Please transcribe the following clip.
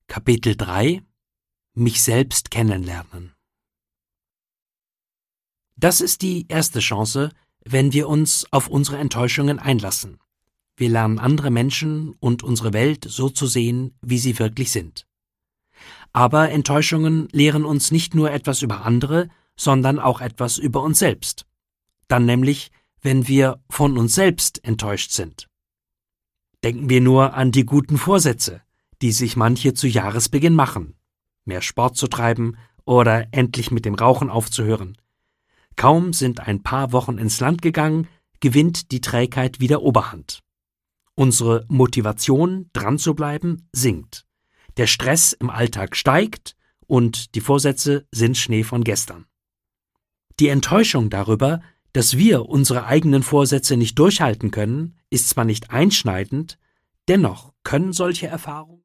Kapitel 3 – Mich selbst kennenlernen. Das ist die erste Chance, wenn wir uns auf unsere Enttäuschungen einlassen. Wir lernen andere Menschen und unsere Welt so zu sehen, wie sie wirklich sind. Aber Enttäuschungen lehren uns nicht nur etwas über andere, sondern auch etwas über uns selbst. Dann nämlich, wenn wir von uns selbst enttäuscht sind. Denken wir nur an die guten Vorsätze, die sich manche zu Jahresbeginn machen. Mehr Sport zu treiben oder endlich mit dem Rauchen aufzuhören. Kaum sind ein paar Wochen ins Land gegangen, gewinnt die Trägheit wieder Oberhand. Unsere Motivation, dran zu bleiben, sinkt. Der Stress im Alltag steigt und die Vorsätze sind Schnee von gestern. Die Enttäuschung darüber, dass wir unsere eigenen Vorsätze nicht durchhalten können, ist zwar nicht einschneidend, dennoch können solche Erfahrungen